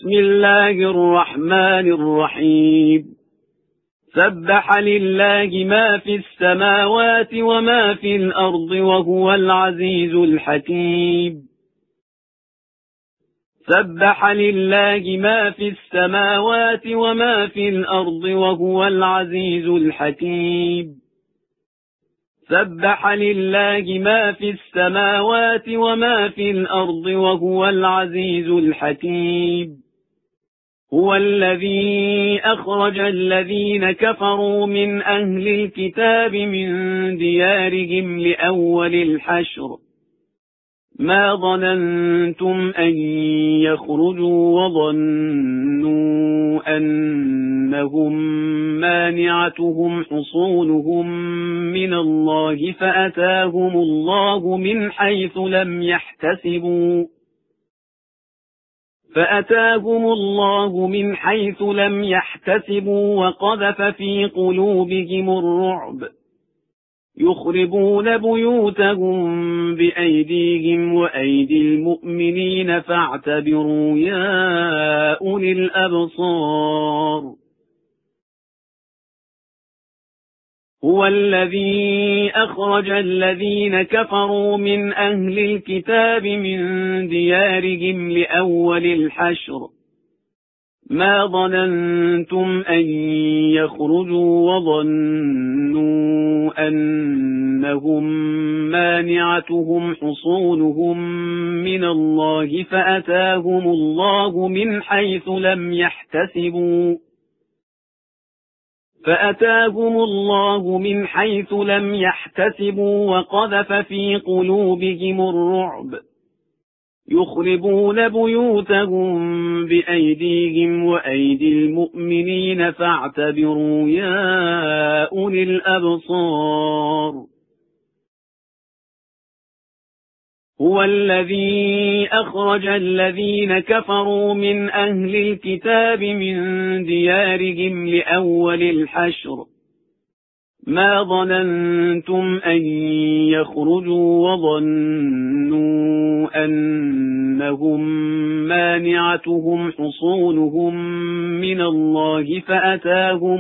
بسم الله الرحمن الرحيم. سبح لله ما في السماوات وما في الأرض وهو العزيز الحكيم. سبح لله ما في السماوات وما في الأرض وهو العزيز الحكيم. سبح لله ما في السماوات وما في الأرض وهو العزيز الحكيم. هو الذي أخرج الذين كفروا من أهل الكتاب من ديارهم لأول الحشر ما ظننتم أن يخرجوا وظنوا أنهم مانعتهم حصونهم من الله فأتاهم الله من حيث لم يحتسبوا وقذف في قلوبهم الرعب يخربون بيوتهم بأيديهم وأيدي المؤمنين فاعتبروا يا أولي الأبصار. هو الذي أخرج الذين كفروا من أهل الكتاب من ديارهم لأول الحشر ما ظننتم أن يخرجوا وظنوا أنهم مانعتهم حصونهم من الله فأتاهم الله من حيث لم يحتسبوا وقذف في قلوبهم الرعب يخربون بيوتهم بأيديهم وأيدي المؤمنين فاعتبروا يا أولي الأبصار. هو الذي أخرج الذين كفروا من أهل الكتاب من ديارهم لأول الحشر ما ظننتم أن يخرجوا وظنوا أنهم مانعتهم حصونهم من الله فأتاهم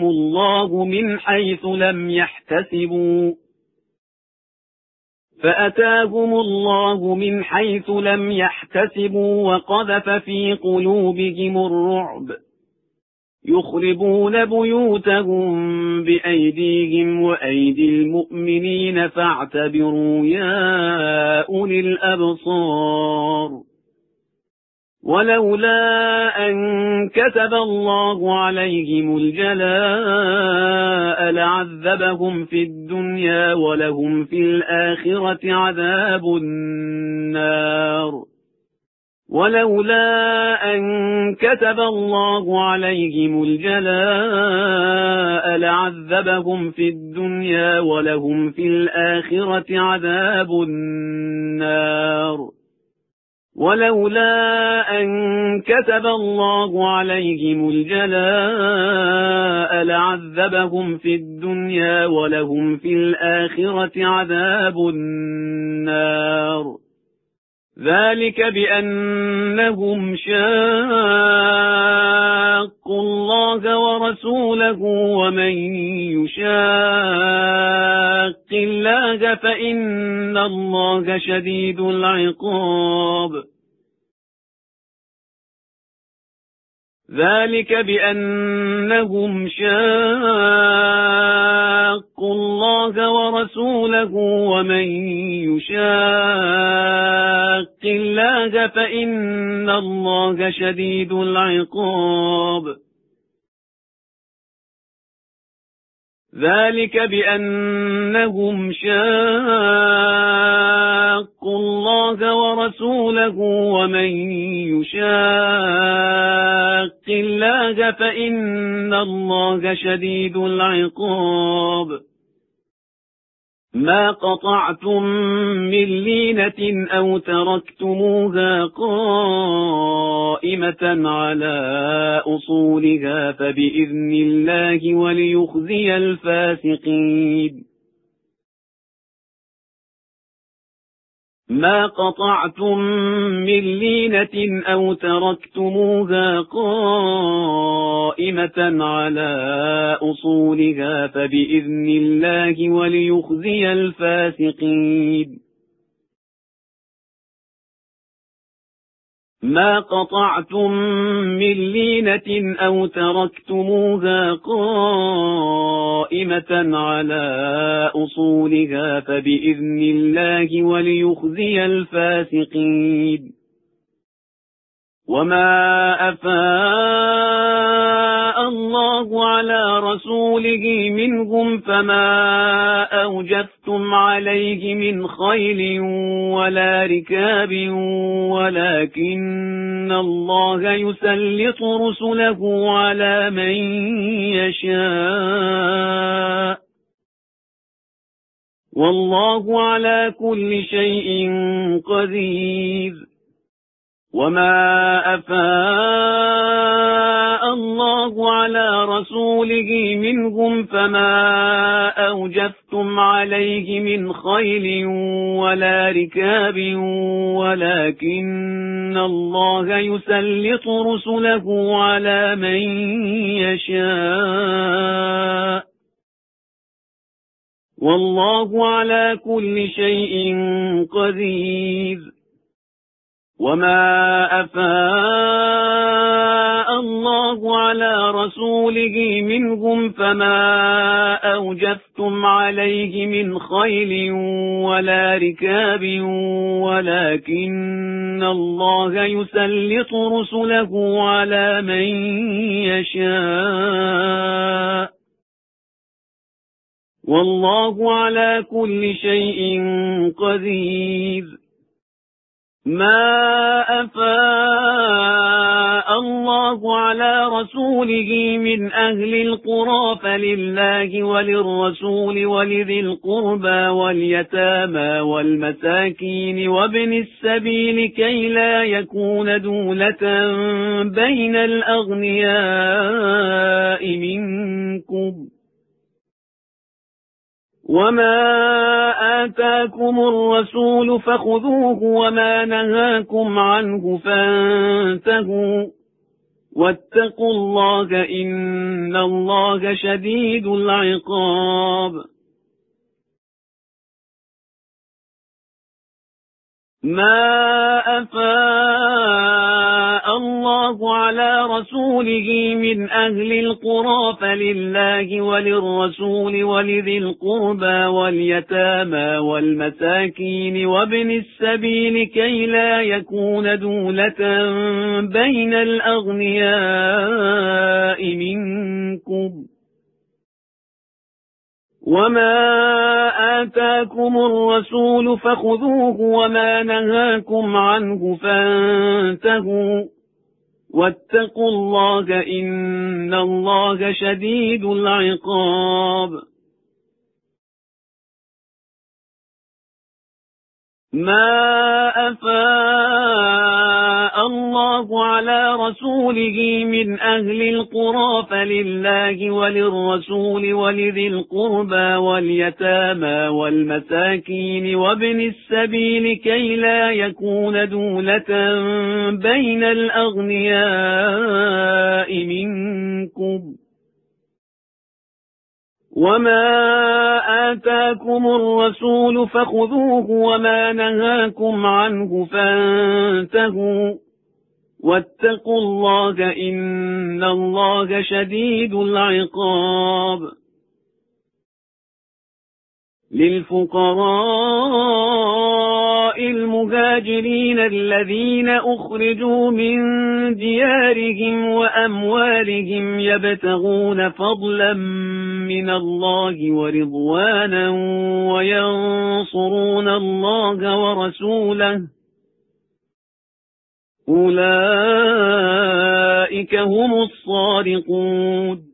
الله من حيث لم يحتسبوا وقذف في قلوبهم الرعب يخربون بيوتهم بأيديهم وأيدي المؤمنين فاعتبروا يا أولي الأبصار. ولولا أن كتب الله عليهم الجلاء لعذبهم في الدنيا ولهم في الآخرة عذاب النار. ولولا أن كتب الله عليهم الجلاء لعذبهم في الدنيا ولهم في الآخرة عذاب النار. ولولا أن كتب الله عليهم الجلاء لعذبهم في الدنيا ولهم في الآخرة عذاب النار. ذلك بأنهم شاقوا الله ورسوله ومن يشاق الله فإن الله شديد العقاب. ذلك بأنهم شاقوا الله ورسوله ومن يشاق الله فإن الله شديد العقاب. ذلك بأنهم شاقوا الله ورسوله ومن يشاق الله فإن الله شديد العقاب. ما قطعتم من لينة أو تركتموها قائمة على أصولها فبإذن الله وليخزي الفاسقين. ما قطعتم من لينة أو تركتموها قائمة على أصولها فبإذن الله وليخزي الفاسقين ما قطعتم من لينة أو تركتموها قائمة على أصولها فبإذن الله وليخزي الفاسقين وما أفاء الله على رسوله منهم فما أوجفتم عليه من خيل ولا ركاب ولكن الله يسلط رسله على من يشاء والله على كل شيء قدير وما أفاء الله على رسوله منهم فما أوجفتم عليه من خيل ولا ركاب ولكن الله يسلط رسله على من يشاء والله على كل شيء قدير وما أفاء الله على رسوله منهم فما أوجفتم عليه من خيل ولا ركاب ولكن الله يسلط رسله على من يشاء والله على كل شيء قدير ما أفاء الله على رسوله من أهل القرى فلله وللرسول ولذي القربى واليتامى والمساكين وابن السبيل كي لا يكون دولة بين الأغنياء منكم وما آتاكم الرسول فخذوه وما نهاكم عنه فانتهوا واتقوا الله إن الله شديد العقاب ما أفاء الله على رسوله من أهل القرى فلله وللرسول ولذي القربى واليتامى والمساكين وابن السبيل كي لا يكون دولة بين الأغنياء منكم وما آتاكم الرسول فخذوه وما نهاكم عنه فانتهوا واتقوا الله إن الله شديد العقاب ما أفاء الله على رسوله من أهل القرى فلله وللرسول ولذي القربى واليتامى والمساكين وابن السبيل كي لا يكون دولة بين الأغنياء منكم وما آتاكم الرسول فخذوه وما نهاكم عنه فانتهوا واتقوا الله إن الله شديد العقاب للفقراء المهاجرين الذين أخرجوا من ديارهم وأموالهم يبتغون فضلا من الله ورضوانا وينصرون الله ورسوله أولئك هم الصادقون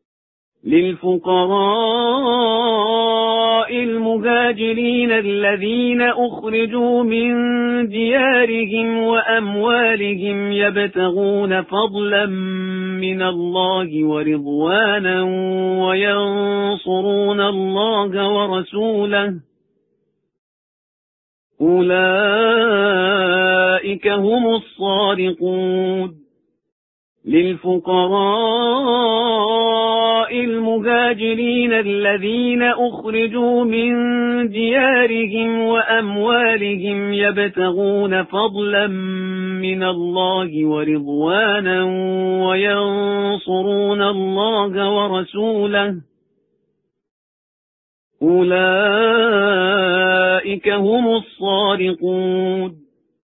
للفقراء المهاجرين الذين أخرجوا من ديارهم وأموالهم يبتغون فضلا من الله ورضوانا وينصرون الله ورسوله أولئك هم الصادقون. للفقراء المهاجرين الذين أخرجوا من ديارهم وأموالهم يبتغون فضلا من الله ورضوانا وينصرون الله ورسوله، أولئك هم الصادقون.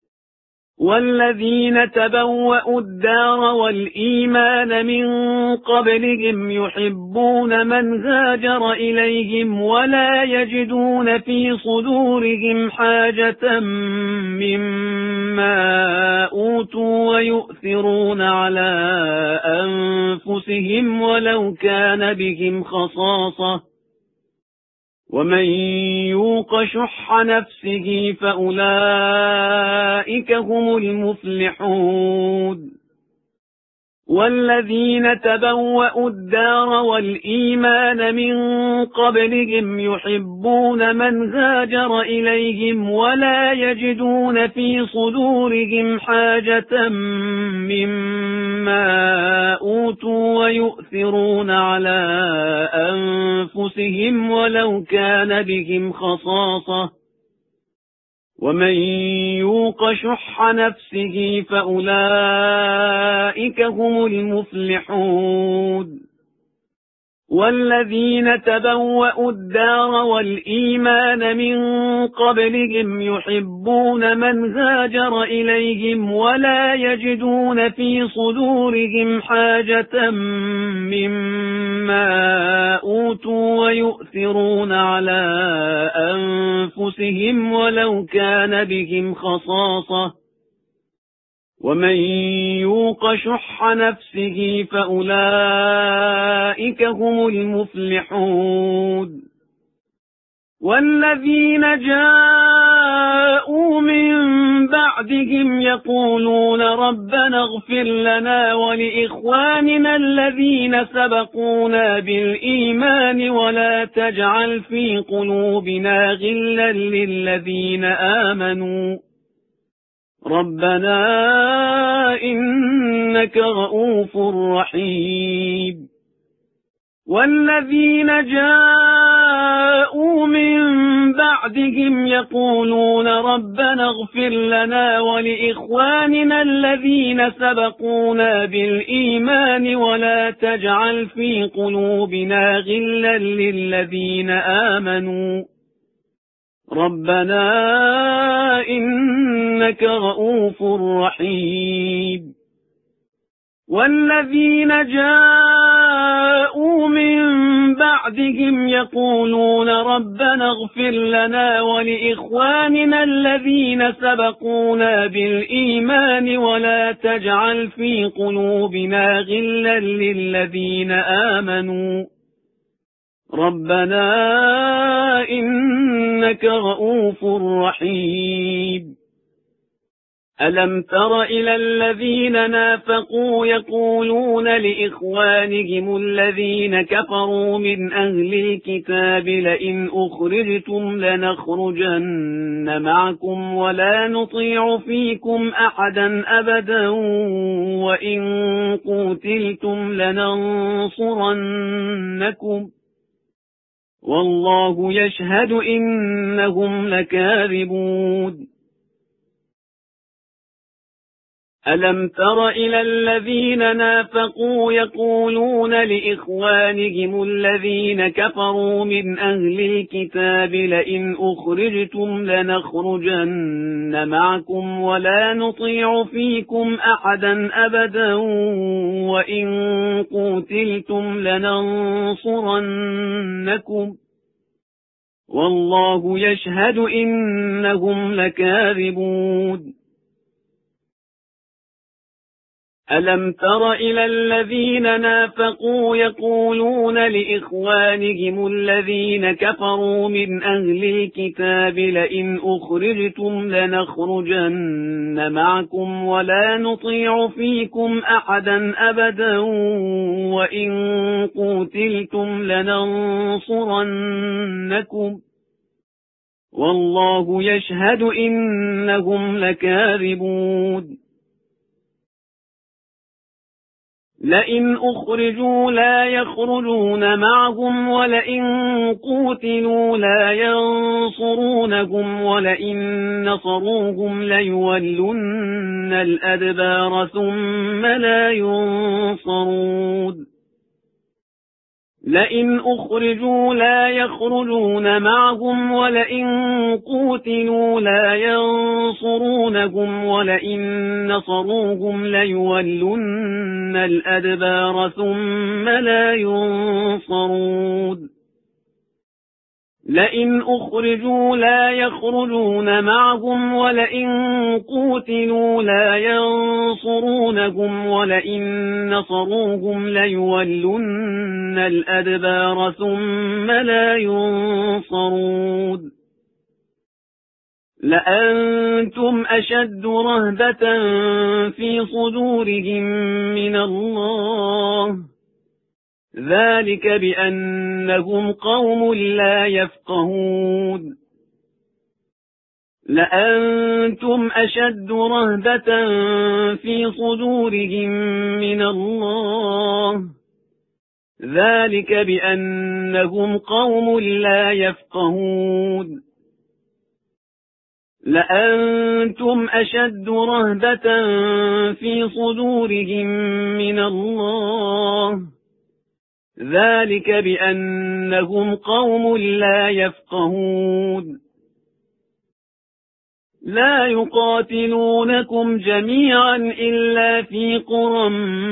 والذين تبوأوا الدار والإيمان من قبلهم يحبون من هاجر إليهم ولا يجدون في صدورهم حاجة مما أوتوا ويؤثرون على أنفسهم ولو كان بهم خصاصة، ومن يوق شح نفسه فأولئك هم المفلحون. والذين تبوأوا الدار والإيمان من قبلهم يحبون من هاجر إليهم ولا يجدون في صدورهم حاجة مما أوتوا ويؤثرون على أنفسهم ولو كان بهم خصاصة، ومن يوق شح نفسه فأولئك هم المفلحون. والذين تبوأوا الدار والإيمان من قبلهم يحبون من هاجر إليهم ولا يجدون في صدورهم حاجة مما أوتوا ويؤثرون على أنفسهم ولو كان بهم خصاصة، ومن يوق شح نفسه فأولئك هم المفلحون. والذين جاءوا من بعدهم يقولون ربنا اغفر لنا ولإخواننا الذين سبقونا بالإيمان ولا تجعل في قلوبنا غلا للذين آمنوا ربنا إنك رؤوف رحيم. والذين جاءوا من بعدهم يقولون ربنا اغفر لنا ولإخواننا الذين سبقونا بالإيمان ولا تجعل في قلوبنا غلا للذين آمنوا ربنا إنك رؤوف رحيم. والذين جاءوا من بعدهم يقولون ربنا اغفر لنا ولإخواننا الذين سبقونا بالإيمان ولا تجعل في قلوبنا غلا للذين آمنوا ربنا إنك رؤوف رحيم. ألم تر إلى الذين نافقوا يقولون لإخوانهم الذين كفروا من أهل الكتاب لئن أخرجتم لنخرجن معكم ولا نطيع فيكم أحدا أبدا وإن قتلتم لننصرنكم والله يشهد إنهم لكاذبون. ألم تر إلى الذين نافقوا يقولون لإخوانهم الذين كفروا من أهل الكتاب لئن أخرجتم لنخرجن معكم ولا نطيع فيكم أحدا أبدا وإن قتلتم لننصرنكم والله يشهد إنهم لكاذبون. ألم تر إلى الذين نافقوا يقولون لإخوانهم الذين كفروا من أهل الكتاب لئن أخرجتم لنخرجن معكم ولا نطيع فيكم أحدا أبدا وإن قتلتم لننصرنكم والله يشهد إنهم لكاذبون لئن أخرجوا لا يخرجون معهم ولئن قوتلوا لا ينصرونهم ولئن نصروهم ليولن الأدبار ثم لا ينصرون لئن أخرجوا لا يخرجون معهم ولئن قوتلوا لا ينصرونهم ولئن نصروهم ليولن الأدبار ثم لا ينصرون لئن أخرجوا لا يخرجون معهم ولئن قوتلوا لا ينصرونهم ولئن نصروهم ليولن الأدبار ثم لا ينصرون لأنتم أشد رهبة في صدورهم من الله ذلك بأنهم قوم لا يفقهون لأنتم أشد رهبة في صدورهم من الله ذلك بأنهم قوم لا يفقهون لأنتم أشد رهبة في صدورهم من الله ذلك بأنهم قوم لا يفقهون لا يقاتلونكم جميعا إلا في قرى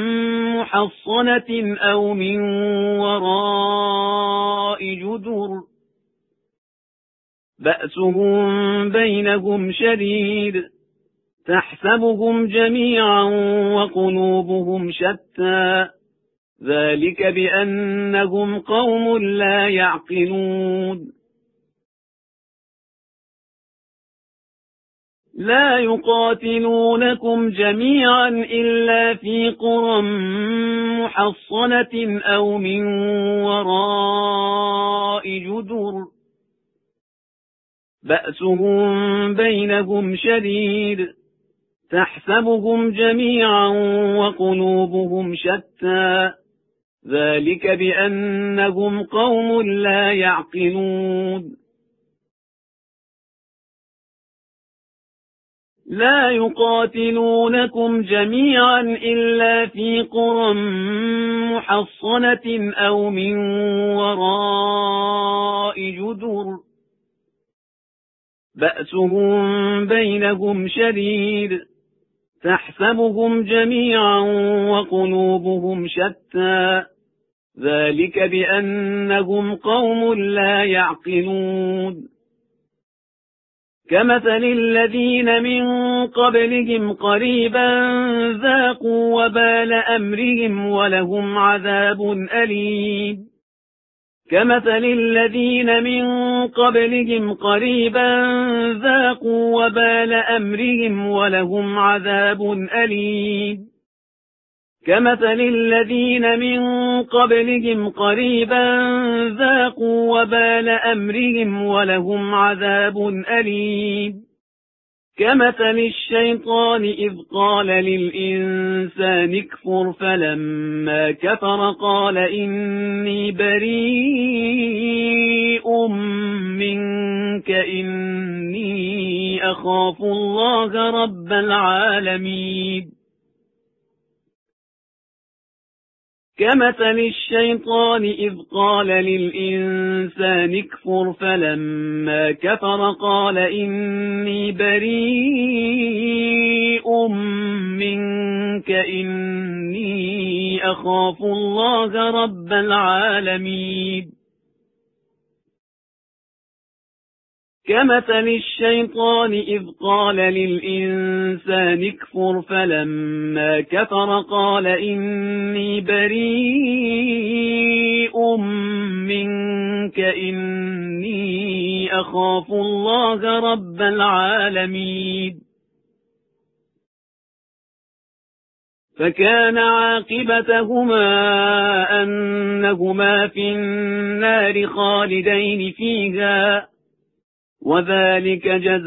محصنة أو من وراء جدر بأسهم بينهم شديد تحسبهم جميعا وقلوبهم شتى ذلك بأنهم قوم لا يعقلون لا يقاتلونكم جميعا إلا في قرى محصنة أو من وراء جدر بأسهم بينهم شديد تحسبهم جميعا وقلوبهم شتى ذلك بأنهم قوم لا يعقلون لا يقاتلونكم جميعا إلا في قرى محصنة أو من وراء جدر بأسهم بينهم شديد تحسبهم جميعا وقلوبهم شتى ذلك بأنهم قوم لا يعقلون كمثل الذين من قبلهم قريبا ذاقوا وبال أمرهم ولهم عذاب أليم كمثل الذين من قبلهم قريبا ذاقوا وبال أمرهم ولهم عذاب أليم كمثل الذين من قبلهم قريبا ذاقوا وبال أمرهم ولهم عذاب أليم كمثل الشيطان إذ قال للإنسان اكفر فلما كفر قال إني بريء منك إني أخاف الله رب العالمين كمثل الشيطان إذ قال للإنسان اكفر فلما كفر قال إني بريء منك إني أخاف الله رب العالمين كمثل الشيطان إذ قال للإنسان اكفر فلما كفر قال إني بريء منك إني أخاف الله رب العالمين فكان عاقبتهما أنهما في النار خالدين فيها وذلك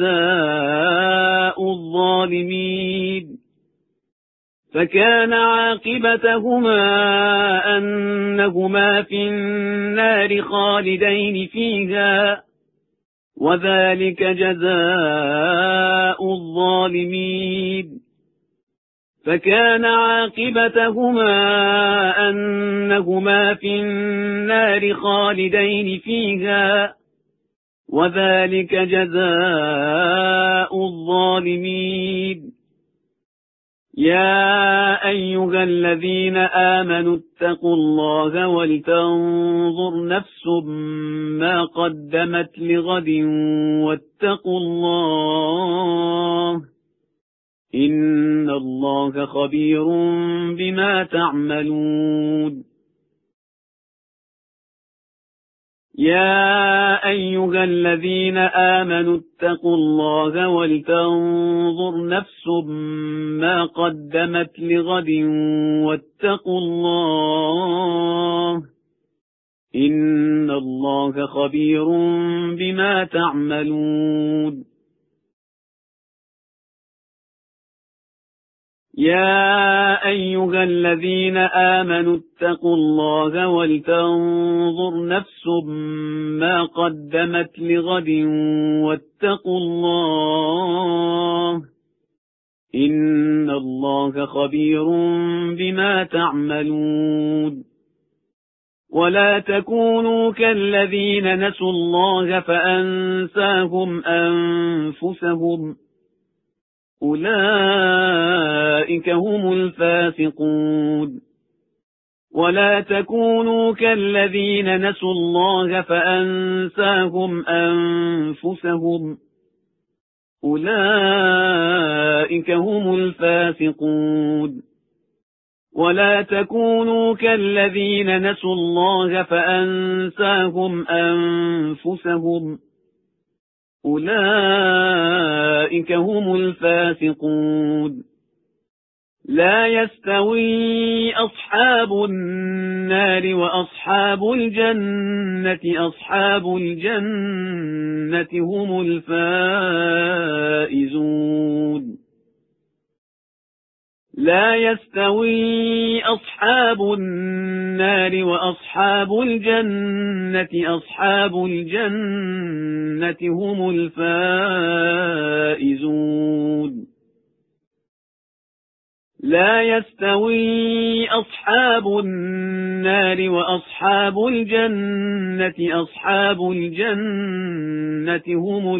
جزاء الظالمين. فكان عاقبتهما أنهما في النار خالدين فيها، وذلك جزاء الظالمين. فكان عاقبتهما أنهما في النار خالدين فيها، وذلك جزاء الظالمين. يا أيها الذين آمنوا اتقوا الله ولتنظر نفس ما قدمت لغد واتقوا الله إن الله خبير بما تعملون. يا أيها الذين آمنوا اتقوا الله ولتنظر نفس ما قدمت لغد واتقوا الله إن الله خبير بما تعملون. يا أيها الذين آمنوا اتقوا الله ولتنظر نفس ما قدمت لغد واتقوا الله إن الله خبير بما تعملون. ولا تكونوا كالذين نسوا الله فأنساهم أنفسهم أولئك هم الفاسقون. ولا تكونوا كالذين نسوا الله فأنساهم أنفسهم أولئك هم الفاسقون. ولا تكونوا كالذين نسوا الله فأنساهم أنفسهم أولئك هم الفاسقون. لا يستوي أصحاب النار وأصحاب الجنة أصحاب الجنة هم الفائزون. لا يستوي أصحاب النار وأصحاب الجنة أصحاب الجنة هم الفائزون. لا يستوي أصحاب النار وأصحاب الجنة أصحاب الجنة هم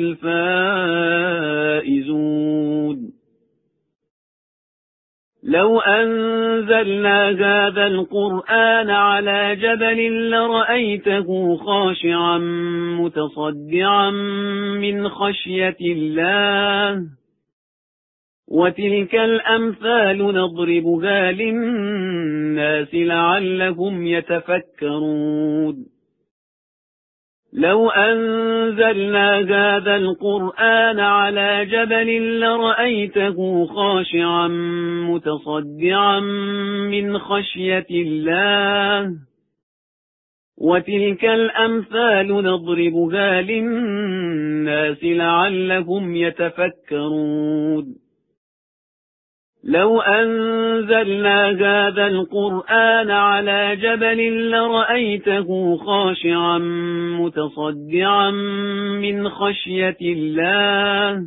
الفائزون. لو أنزلنا هذا القرآن على جبل لرأيته خاشعا متصدعا من خشية الله وتلك الأمثال نضربها للناس لعلهم يتفكرون. لو أنزلنا هذا القرآن على جبل لرأيته خاشعا متصدعا من خشية الله وتلك الأمثال نضربها للناس لعلهم يتفكرون. لو أنزلنا هذا القرآن على جبل لرأيته خاشعا متصدعا من خشية الله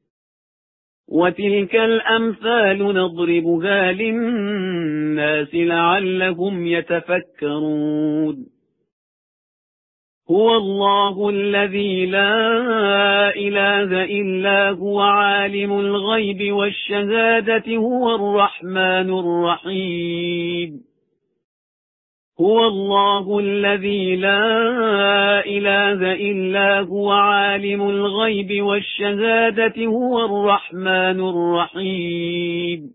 وتلك الأمثال نضربها للناس لعلهم يتفكرون. هو الله الذي لا إله إلا هو عالم الغيب والشهادة هو الرحمن الرحيم. هو الله الذي لا إله إلا هو عالم الغيب والشهادة هو الرحمن الرحيم.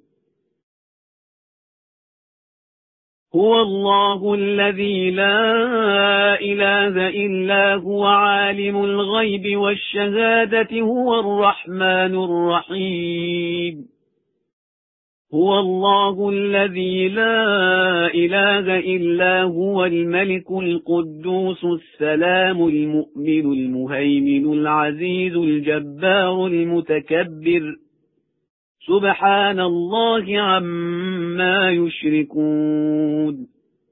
هو الله الذي لا إله إلا هو عالم الغيب والشهادة هو الرحمن الرحيم. هو الله الذي لا إله إلا هو الملك القدوس السلام المؤمن المهيمن العزيز الجبار المتكبر سبحان الله عما يشركون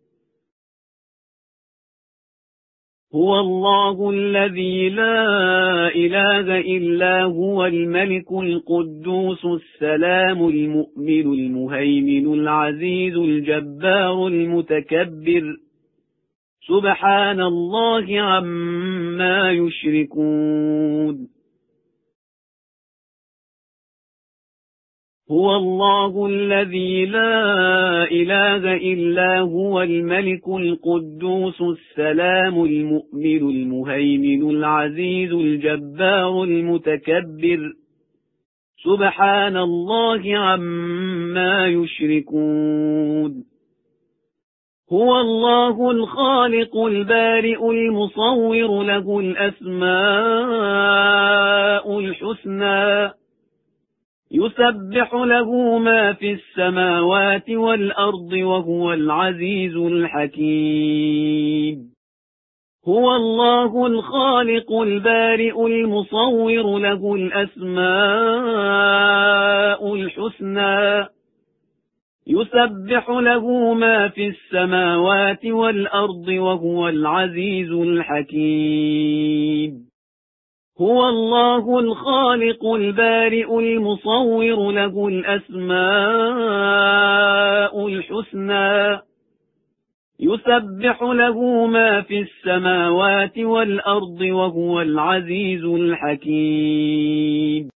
هو الله الذي لا إله إلا هو الملك القدوس السلام المؤمن المهيمن العزيز الجبار المتكبر سبحان الله عما يشركون هو الله الذي لا إله إلا هو الملك القدوس السلام المؤمن المهيمن العزيز الجبار المتكبر سبحان الله عما يشركون هو الله الخالق البارئ المصور له الأسماء الحسنى يسبح له ما في السماوات والأرض وهو العزيز الحكيم هو الله الخالق البارئ المصور له الأسماء الحسنى يسبح له ما في السماوات والأرض وهو العزيز الحكيم هو الله الخالق البارئ المصور له الأسماء الحسنى يسبح له ما في السماوات والأرض وهو العزيز الحكيم